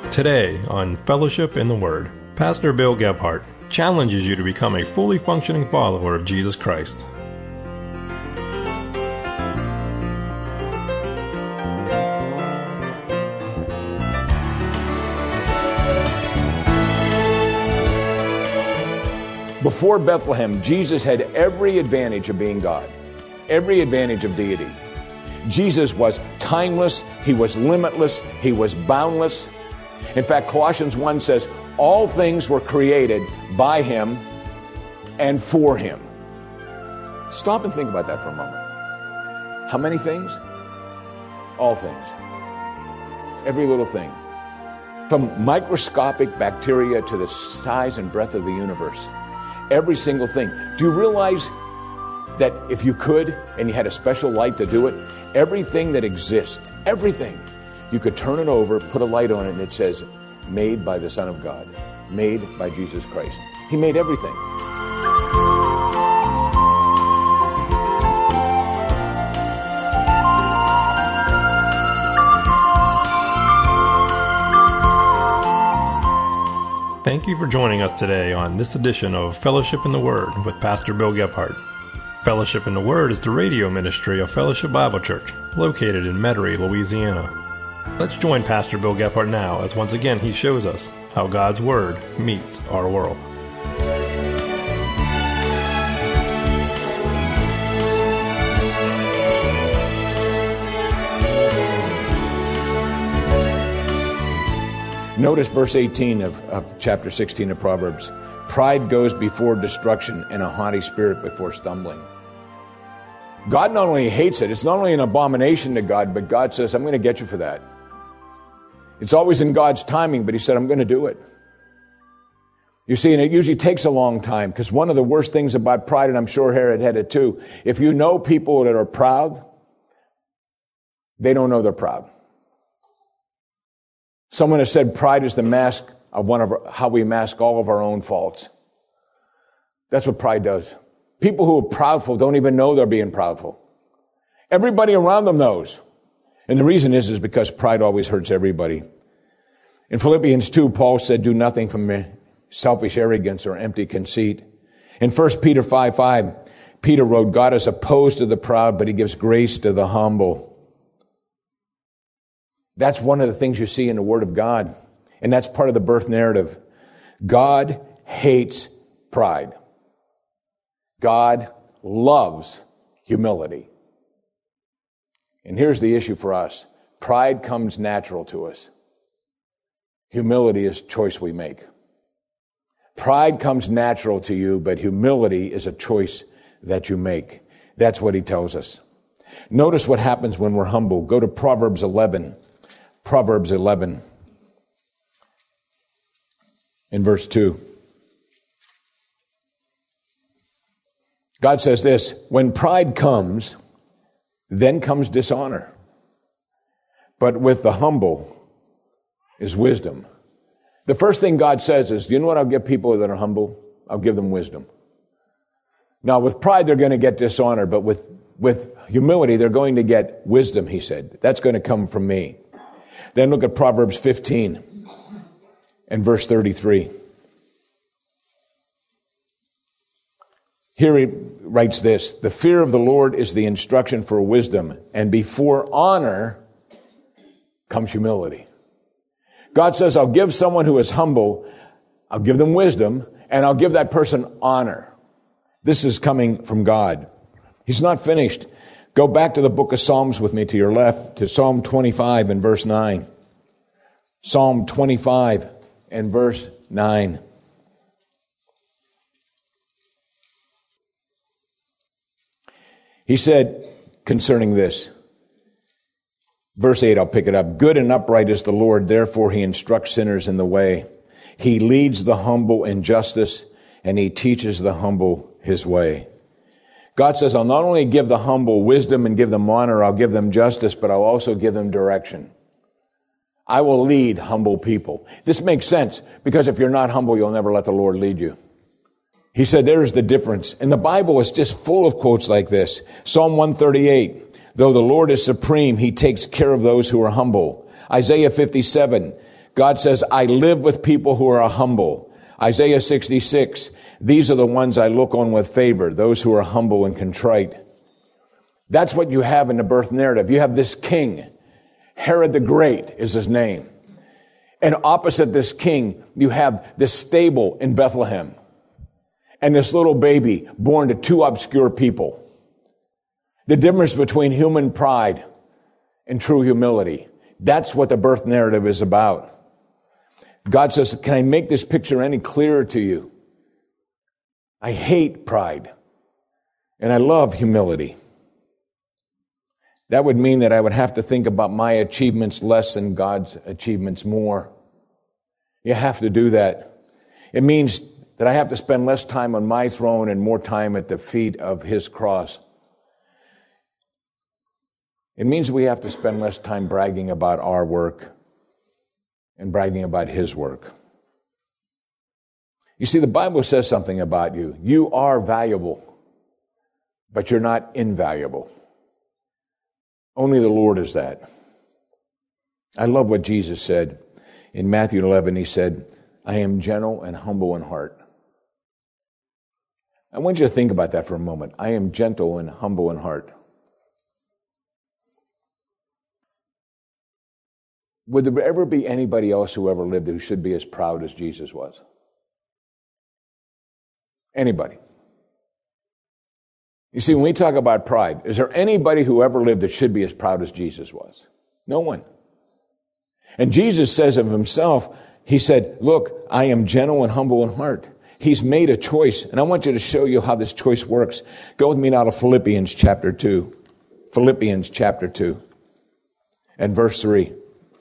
Today on Fellowship in the Word, Pastor Bill Gebhardt challenges you to become a fully functioning follower of Jesus Christ. Before Bethlehem, Jesus had every advantage of being God, every advantage of deity. Jesus was timeless, he was limitless, he was boundless. In fact, Colossians 1 says, all things were created by him and for him. Stop and think about that for a moment. How many things? All things. Every little thing. From microscopic bacteria to the size and breadth of the universe. Every single thing. Do you realize that if you could, and you had a special light to do it, everything that exists, everything, you could turn it over, put a light on it, and it says, made by the Son of God, made by Jesus Christ. He made everything. Thank you for joining us today on this edition of Fellowship in the Word with Pastor Bill Gebhardt. Fellowship in the Word is the radio ministry of Fellowship Bible Church, located in Metairie, Louisiana. Let's join Pastor Bill Gebhardt now as once again he shows us how God's Word meets our world. Notice verse 18 of chapter 16 of Proverbs. Pride goes before destruction and a haughty spirit before stumbling. God not only hates it, it's not only an abomination to God, but God says, I'm going to get you for that. It's always in God's timing, but he said, I'm going to do it. You see, and it usually takes a long time, because one of the worst things about pride, and I'm sure Herod had it too, if you know people that are proud, they don't know they're proud. Someone has said pride is the mask of how we mask all of our own faults. That's what pride does. People who are proudful don't even know they're being proudful. Everybody around them knows. And the reason is because pride always hurts everybody. In Philippians 2, Paul said, do nothing from selfish arrogance or empty conceit. In 1 Peter 5:5, Peter wrote, God is opposed to the proud, but he gives grace to the humble. That's one of the things you see in the Word of God. And that's part of the birth narrative. God hates pride. God loves humility. And here's the issue for us. Pride comes natural to us. Humility is a choice we make. Pride comes natural to you, but humility is a choice that you make. That's what he tells us. Notice what happens when we're humble. Go to Proverbs 11. Proverbs 11 in verse 2. God says this, when pride comes, then comes dishonor. But with the humble is wisdom. The first thing God says is, you know what I'll give people that are humble? I'll give them wisdom. Now with pride, they're going to get dishonor, but with humility, they're going to get wisdom, he said. That's going to come from me. Then look at Proverbs 15 and verse 33. Here he writes this, the fear of the Lord is the instruction for wisdom, and before honor comes humility. God says, I'll give someone who is humble, I'll give them wisdom, and I'll give that person honor. This is coming from God. He's not finished. Go back to the book of Psalms with me to your left, to Psalm 25 and verse 9. Psalm 25 and verse 9. He said concerning this, verse 8, I'll pick it up. Good and upright is the Lord, therefore he instructs sinners in the way. He leads the humble in justice, and he teaches the humble his way. God says, I'll not only give the humble wisdom and give them honor, I'll give them justice, but I'll also give them direction. I will lead humble people. This makes sense, because if you're not humble, you'll never let the Lord lead you. He said, there's the difference. And the Bible is just full of quotes like this. Psalm 138, though the Lord is supreme, he takes care of those who are humble. Isaiah 57, God says, I live with people who are humble. Isaiah 66, these are the ones I look on with favor, those who are humble and contrite. That's what you have in the birth narrative. You have this king. Herod the Great is his name. And opposite this king, you have this stable in Bethlehem. And this little baby born to two obscure people. The difference between human pride and true humility. That's what the birth narrative is about. God says, can I make this picture any clearer to you? I hate pride. And I love humility. That would mean that I would have to think about my achievements less than God's achievements more. You have to do that. It means that I have to spend less time on my throne and more time at the feet of His cross. It means we have to spend less time bragging about our work and bragging about His work. You see, the Bible says something about you. You are valuable, but you're not invaluable. Only the Lord is that. I love what Jesus said. In Matthew 11, He said, I am gentle and humble in heart. I want you to think about that for a moment. I am gentle and humble in heart. Would there ever be anybody else who ever lived who should be as proud as Jesus was? Anybody? You see, when we talk about pride, is there anybody who ever lived that should be as proud as Jesus was? No one. And Jesus says of Himself, He said, look, I am gentle and humble in heart. He's made a choice. And I want you to show you how this choice works. Go with me now to Philippians chapter 2. Philippians chapter 2 and verse 3.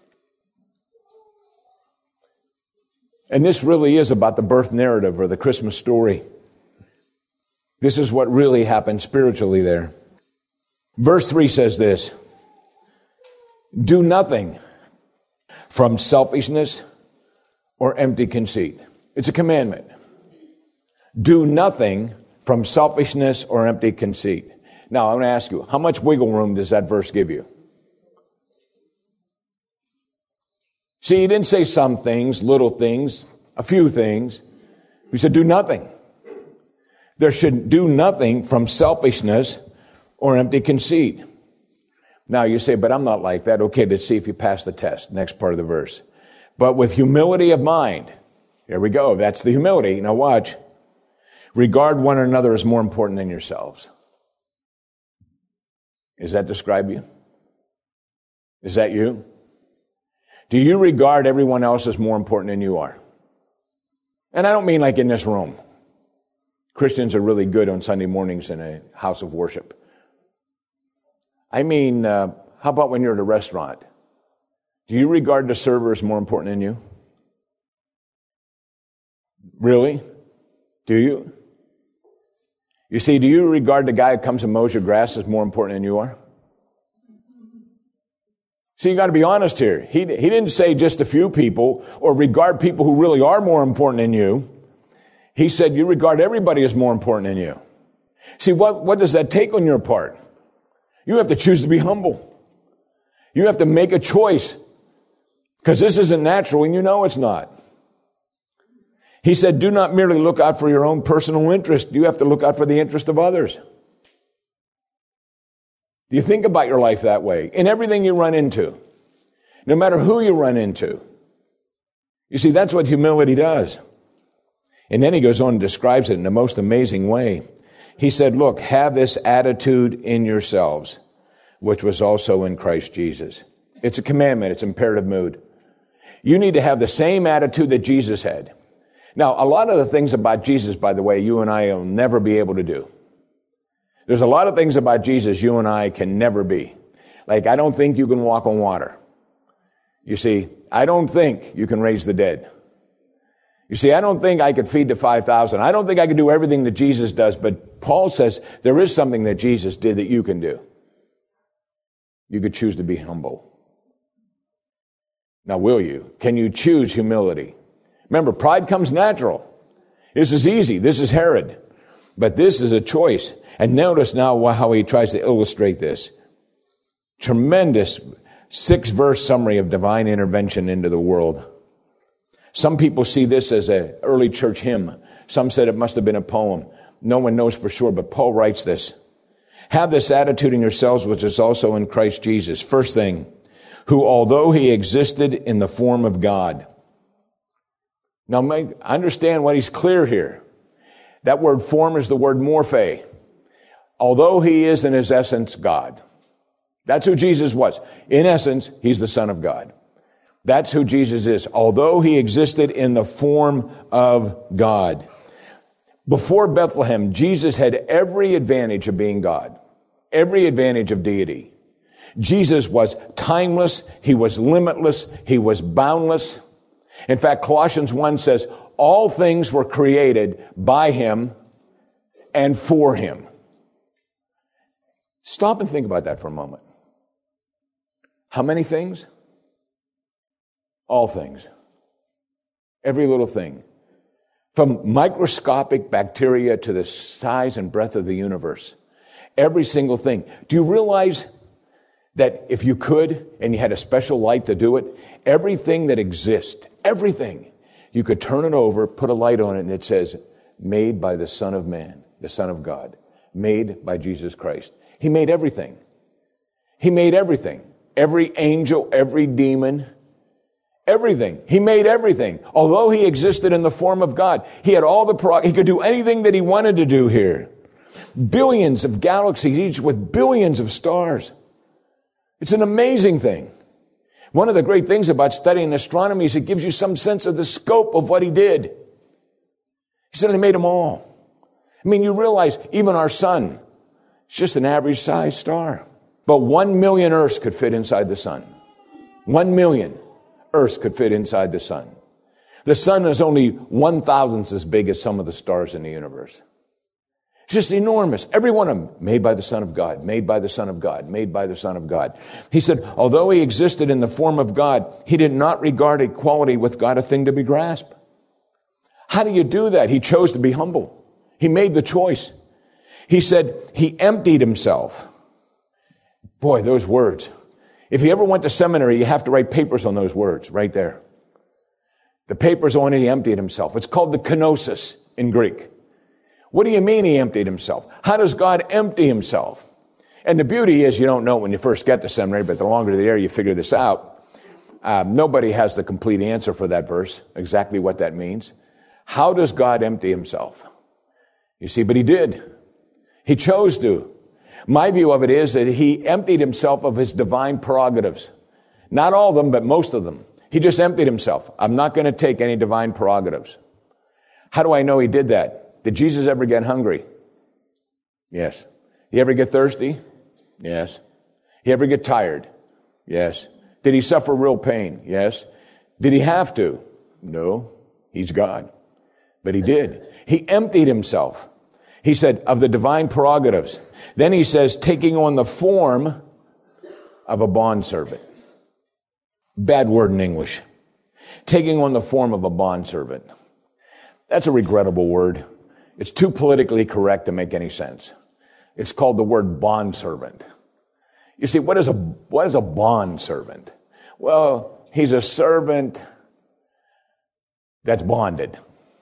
And this really is about the birth narrative or the Christmas story. This is what really happened spiritually there. Verse 3 says this, do nothing from selfishness or empty conceit. It's a commandment. Do nothing from selfishness or empty conceit. Now, I'm going to ask you, how much wiggle room does that verse give you? See, He didn't say some things, little things, a few things. He said, do nothing. There should do nothing from selfishness or empty conceit. Now you say, but I'm not like that. Okay, let's see if you pass the test. Next part of the verse. But with humility of mind. Here we go. That's the humility. Now watch. Regard one another as more important than yourselves. Does that describe you? Is that you? Do you regard everyone else as more important than you are? And I don't mean like in this room. Christians are really good on Sunday mornings in a house of worship. I mean, how about when you're at a restaurant? Do you regard the server as more important than you? Really? Do you? You see, do you regard the guy who comes and mows your grass as more important than you are? See, you got to be honest here. He didn't say just a few people or regard people who really are more important than you. He said you regard everybody as more important than you. See, what does that take on your part? You have to choose to be humble. You have to make a choice because this isn't natural and you know it's not. He said, do not merely look out for your own personal interest. You have to look out for the interest of others. Do you think about your life that way? In everything you run into, no matter who you run into. You see, that's what humility does. And then he goes on and describes it in the most amazing way. He said, look, have this attitude in yourselves, which was also in Christ Jesus. It's a commandment. It's imperative mood. You need to have the same attitude that Jesus had. Now, a lot of the things about Jesus, by the way, you and I will never be able to do. There's a lot of things about Jesus you and I can never be. Like, I don't think you can walk on water. You see, I don't think you can raise the dead. You see, I don't think I could feed the 5,000. I don't think I could do everything that Jesus does, but Paul says there is something that Jesus did that you can do. You could choose to be humble. Now, will you? Can you choose humility? Remember, pride comes natural. This is easy. This is Herod. But this is a choice. And notice now how he tries to illustrate this. Tremendous 6-verse summary of divine intervention into the world. Some people see this as an early church hymn. Some said it must have been a poem. No one knows for sure, but Paul writes this. Have this attitude in yourselves, which is also in Christ Jesus. First thing, who although he existed in the form of God. Now, understand what he's clear here. That word form is the word morphe. Although he is in his essence God. That's who Jesus was. In essence, he's the Son of God. That's who Jesus is. Although he existed in the form of God. Before Bethlehem, Jesus had every advantage of being God. Every advantage of deity. Jesus was timeless. He was limitless. He was boundless. In fact, Colossians 1 says, all things were created by him and for him. Stop and think about that for a moment. How many things? All things. Every little thing. From microscopic bacteria to the size and breadth of the universe. Every single thing. Do you realize that if you could, and you had a special light to do it, everything that exists, everything, you could turn it over, put a light on it, and it says, made by the Son of Man, the Son of God, made by Jesus Christ. He made everything. He made everything. Every angel, every demon, everything. He made everything. Although he existed in the form of God, he had all the he could do anything that he wanted to do here. Billions of galaxies, each with billions of stars. It's an amazing thing. One of the great things about studying astronomy is it gives you some sense of the scope of what he did. He said he made them all. I mean, you realize even our sun, it's just an average sized star. But 1 million Earths could fit inside the sun. 1 million Earths could fit inside the sun. The sun is only 1,000th as big as some of the stars in the universe. It's just enormous. Every one of them made by the Son of God, made by the Son of God, made by the Son of God. He said, although he existed in the form of God, he did not regard equality with God a thing to be grasped. How do you do that? He chose to be humble. He made the choice. He said he emptied himself. Boy, those words. If you ever went to seminary, you have to write papers on those words right there. The papers on it, he emptied himself. It's called the kenosis in Greek. What do you mean he emptied himself? How does God empty himself? And the beauty is you don't know when you first get to seminary, but the longer you're there, you figure this out. Nobody has the complete answer for that verse, exactly what that means. How does God empty himself? You see, but he did. He chose to. My view of it is that he emptied himself of his divine prerogatives. Not all of them, but most of them. He just emptied himself. I'm not going to take any divine prerogatives. How do I know he did that? Did Jesus ever get hungry? Yes. He ever get thirsty? Yes. He ever get tired? Yes. Did he suffer real pain? Yes. Did he have to? No. He's God. But he did. He emptied himself. He said, of the divine prerogatives. Then he says, taking on the form of a bondservant. Bad word in English. Taking on the form of a bondservant. That's a regrettable word. It's too politically correct to make any sense. It's called the word bondservant. You see, what is a bondservant? Well, he's a servant that's bonded.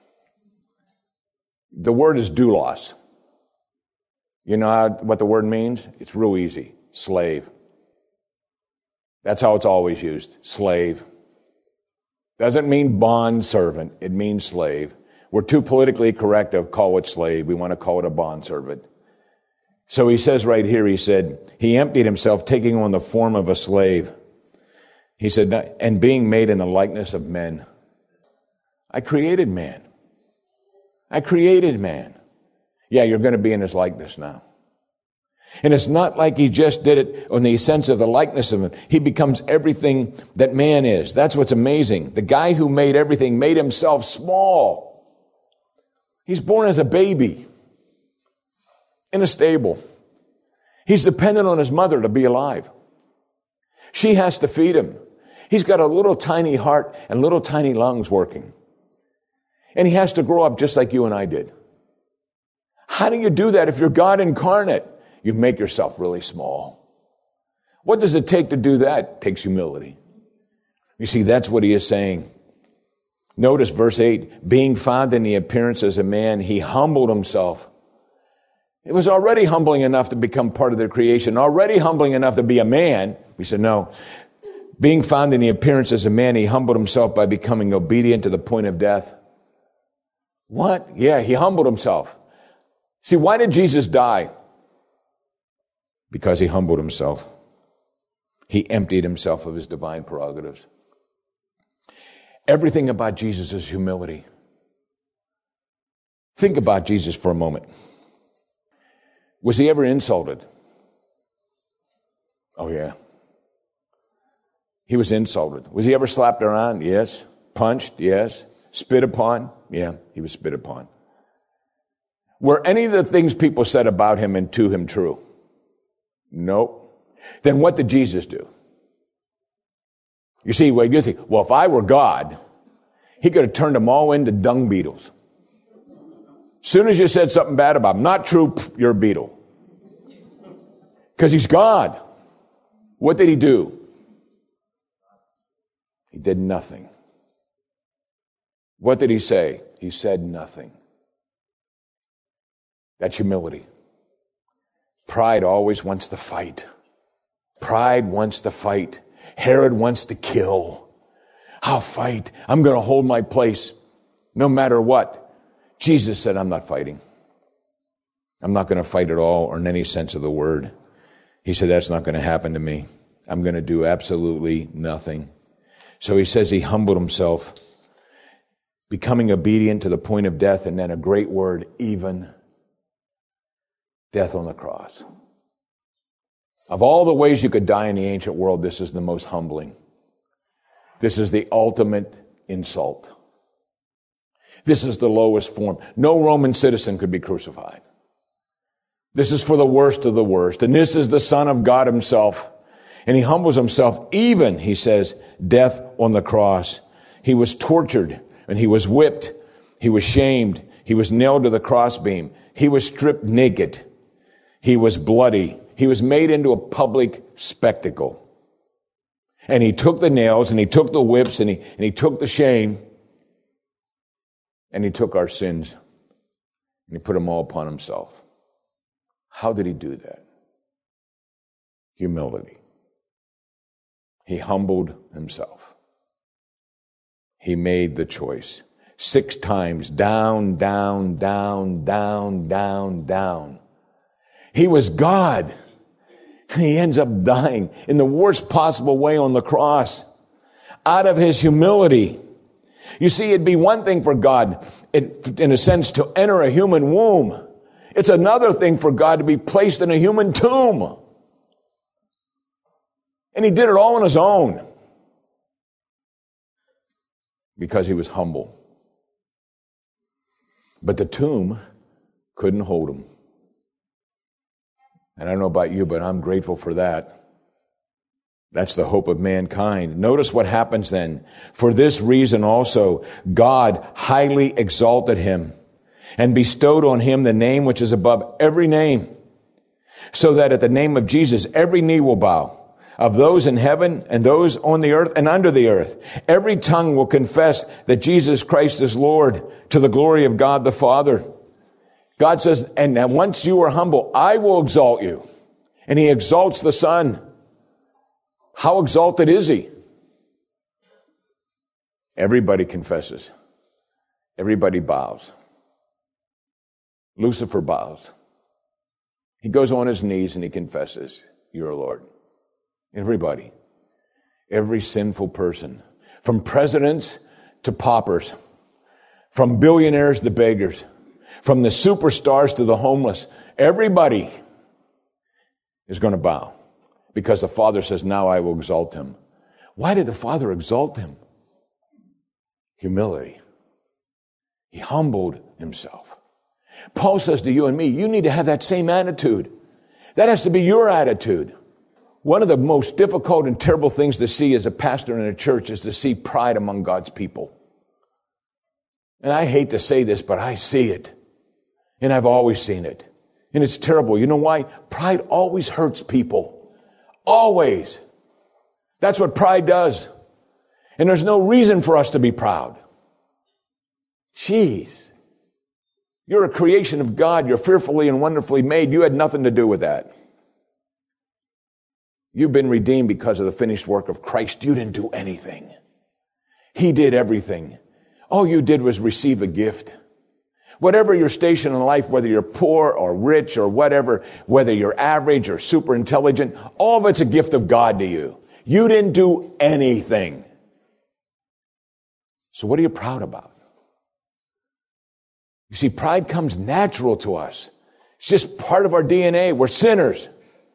The word is doulos. You know what the word means? It's real easy. Slave. That's how it's always used. Slave. Doesn't mean bond servant. It means slave. We're too politically correct to call it slave. We want to call it a bondservant. So he says right here, he said, he emptied himself, taking on the form of a slave. He said, and being made in the likeness of men. I created man. I created man. Yeah, you're going to be in his likeness now. And it's not like he just did it on the sense of the likeness of him. He becomes everything that man is. That's what's amazing. The guy who made everything made himself small. He's born as a baby in a stable. He's dependent on his mother to be alive. She has to feed him. He's got a little tiny heart and little tiny lungs working. And he has to grow up just like you and I did. How do you do that if you're God incarnate? You make yourself really small. What does it take to do that? It takes humility. You see, that's what he is saying. Notice verse 8, being found in the appearance as a man, he humbled himself. It was already humbling enough to become part of their creation, already humbling enough to be a man. We said, no. Being found in the appearance as a man, he humbled himself by becoming obedient to the point of death. What? Yeah, he humbled himself. See, why did Jesus die? Because he humbled himself. He emptied himself of his divine prerogatives. Everything about Jesus is humility. Think about Jesus for a moment. Was he ever insulted? Oh, yeah. He was insulted. Was he ever slapped around? Yes. Punched? Yes. Spit upon? Yeah, he was spit upon. Were any of the things people said about him and to him true? Nope. Then what did Jesus do? You see, well, if I were God, he could have turned them all into dung beetles. Soon as you said something bad about him, not true, you're a beetle. Because he's God. What did he do? He did nothing. What did he say? He said nothing. That's humility. Pride always wants to fight. Pride wants to fight. Herod wants to kill. I'll fight. I'm going to hold my place no matter what. Jesus said, I'm not fighting. I'm not going to fight at all, or in any sense of the word. He said, that's not going to happen to me. I'm going to do absolutely nothing. So he says he humbled himself, becoming obedient to the point of death, and then a great word, even death on the cross. Of all the ways you could die in the ancient world, this is the most humbling. This is the ultimate insult. This is the lowest form. No Roman citizen could be crucified. This is for the worst of the worst. And this is the Son of God himself. And he humbles himself, even, he says, death on the cross. He was tortured and he was whipped. He was shamed. He was nailed to the crossbeam. He was stripped naked. He was bloody. He was made into a public spectacle. And he took the nails and he took the whips and he took the shame and he took our sins and he put them all upon himself. How did he do that? Humility. He humbled himself. He made the choice. 6 times, down, down, down, down, down, down. He was God. And he ends up dying in the worst possible way on the cross. Out of his humility. You see, it'd be one thing for God, in a sense, to enter a human womb. It's another thing for God to be placed in a human tomb. And he did it all on his own. Because he was humble. But the tomb couldn't hold him. And I don't know about you, but I'm grateful for that. That's the hope of mankind. Notice what happens then. For this reason also, God highly exalted him and bestowed on him the name which is above every name, so that at the name of Jesus every knee will bow, of those in heaven and those on the earth and under the earth. Every tongue will confess that Jesus Christ is Lord, to the glory of God the Father. God says, and once you are humble, I will exalt you. And he exalts the Son. How exalted is he? Everybody confesses. Everybody bows. Lucifer bows. He goes on his knees and he confesses, you're Lord. Everybody. Every sinful person. From presidents to paupers. From billionaires to beggars. From the superstars to the homeless. Everybody is going to bow. Because the Father says, now I will exalt him. Why did the Father exalt him? Humility. He humbled himself. Paul says to you and me, you need to have that same attitude. That has to be your attitude. One of the most difficult and terrible things to see as a pastor in a church is to see pride among God's people. And I hate to say this, but I see it. And I've always seen it. And it's terrible. You know why? Pride always hurts people. Always. That's what pride does. And there's no reason for us to be proud. Jeez. You're a creation of God. You're fearfully and wonderfully made. You had nothing to do with that. You've been redeemed because of the finished work of Christ. You didn't do anything. He did everything. All you did was receive a gift. Whatever your station in life, whether you're poor or rich or whatever, whether you're average or super intelligent, all of it's a gift of God to you. You didn't do anything. So what are you proud about? You see, pride comes natural to us. It's just part of our DNA. We're sinners.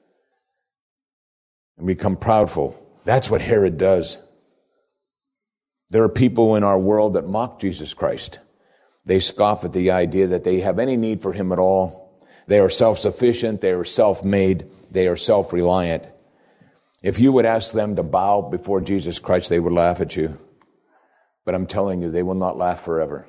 And become proudful. That's what Herod does. There are people in our world that mock Jesus Christ. They scoff at the idea that they have any need for him at all. They are self-sufficient. They are self-made. They are self-reliant. If you would ask them to bow before Jesus Christ, they would laugh at you. But I'm telling you, they will not laugh forever.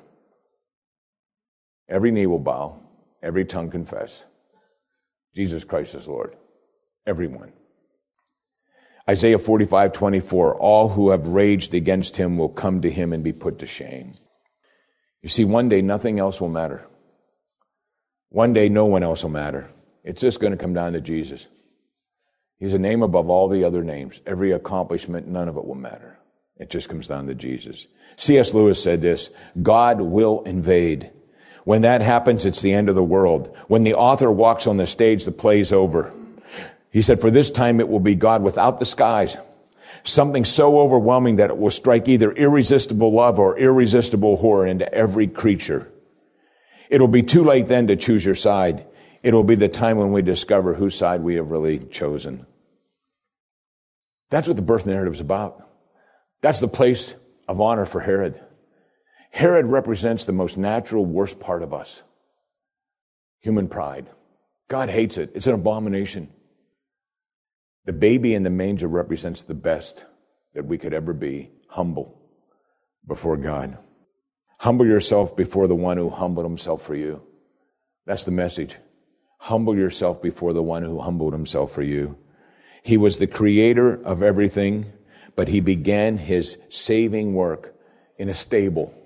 Every knee will bow. Every tongue confess. Jesus Christ is Lord. Everyone. Isaiah 45:24, all who have raged against him will come to him and be put to shame. You see, one day nothing else will matter. One day no one else will matter. It's just going to come down to Jesus. He's a name above all the other names. Every accomplishment, none of it will matter. It just comes down to Jesus. C.S. Lewis said this, God will invade. When that happens, it's the end of the world. When the author walks on the stage, the play's over. He said, for this time it will be God without the skies. Something so overwhelming that it will strike either irresistible love or irresistible horror into every creature. It'll be too late then to choose your side. It'll be the time when we discover whose side we have really chosen. That's what the birth narrative is about. That's the place of honor for Herod. Herod represents the most natural, worst part of us. Human pride. God hates it. It's an abomination. The baby in the manger represents the best that we could ever be, humble before God. Humble yourself before the one who humbled himself for you. That's the message. Humble yourself before the one who humbled himself for you. He was the creator of everything, but he began his saving work in a stable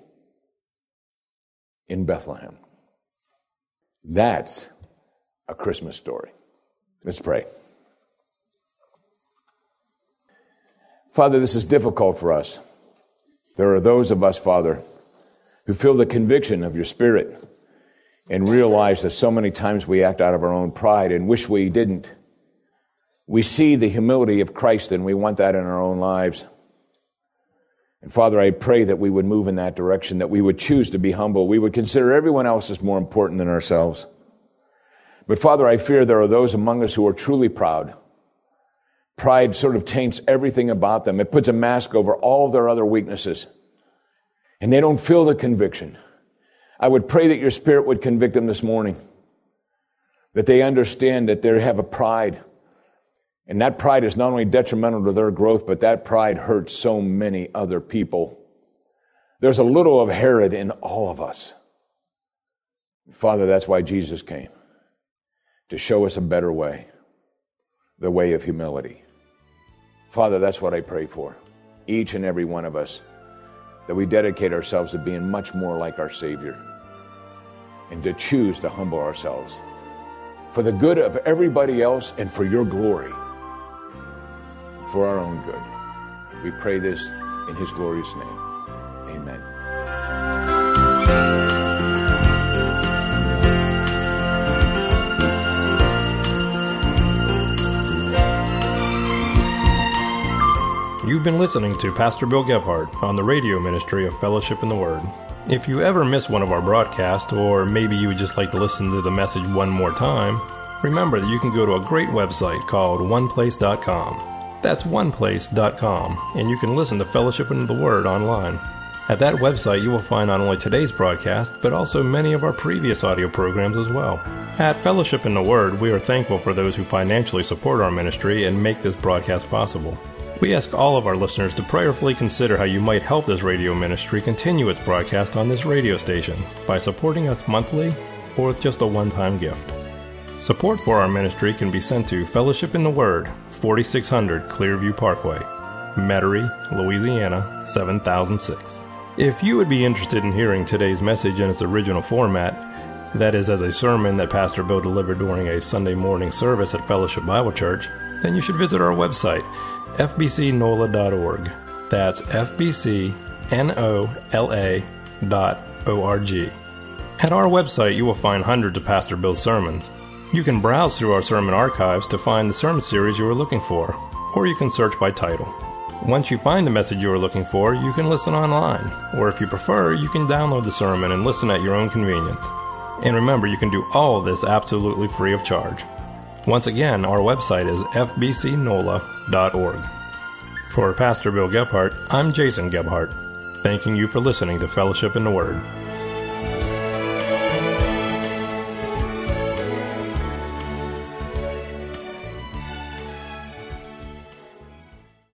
in Bethlehem. That's a Christmas story. Let's pray. Father, this is difficult for us. There are those of us, Father, who feel the conviction of your Spirit and realize that so many times we act out of our own pride and wish we didn't. We see the humility of Christ and we want that in our own lives. And Father, I pray that we would move in that direction, that we would choose to be humble. We would consider everyone else as more important than ourselves. But Father, I fear there are those among us who are truly proud. Pride sort of taints everything about them. It puts a mask over all of their other weaknesses. And they don't feel the conviction. I would pray that your Spirit would convict them this morning. That they understand that they have a pride. And that pride is not only detrimental to their growth, but that pride hurts so many other people. There's a little of Herod in all of us. Father, that's why Jesus came. To show us a better way. The way of humility. Father, that's what I pray for. Each and every one of us. That we dedicate ourselves to being much more like our Savior. And to choose to humble ourselves. For the good of everybody else and for your glory. For our own good. We pray this in his glorious name. Amen. You've been listening to Pastor Bill Gebhardt on the radio ministry of Fellowship in the Word. If you ever miss one of our broadcasts, or maybe you would just like to listen to the message one more time, remember that you can go to a great website called oneplace.com. That's oneplace.com, and you can listen to Fellowship in the Word online. At that website, you will find not only today's broadcast, but also many of our previous audio programs as well. At Fellowship in the Word, we are thankful for those who financially support our ministry and make this broadcast possible. We ask all of our listeners to prayerfully consider how you might help this radio ministry continue its broadcast on this radio station by supporting us monthly or with just a one-time gift. Support for our ministry can be sent to Fellowship in the Word, 4600 Clearview Parkway, Metairie, Louisiana, 7006. If you would be interested in hearing today's message in its original format, that is as a sermon that Pastor Bill delivered during a Sunday morning service at Fellowship Bible Church, then you should visit our website, fbcnola.org. That's fbcnola.org. At our website, you will find hundreds of Pastor Bill's sermons. You can browse through our sermon archives to find the sermon series you are looking for, or you can search by title. Once you find the message you are looking for, you can listen online, or if you prefer, you can download the sermon and listen at your own convenience. And remember, you can do all of this absolutely free of charge. Once again, our website is fbcnola.org. For Pastor Bill Gebhardt, I'm Jason Gebhardt, thanking you for listening to Fellowship in the Word.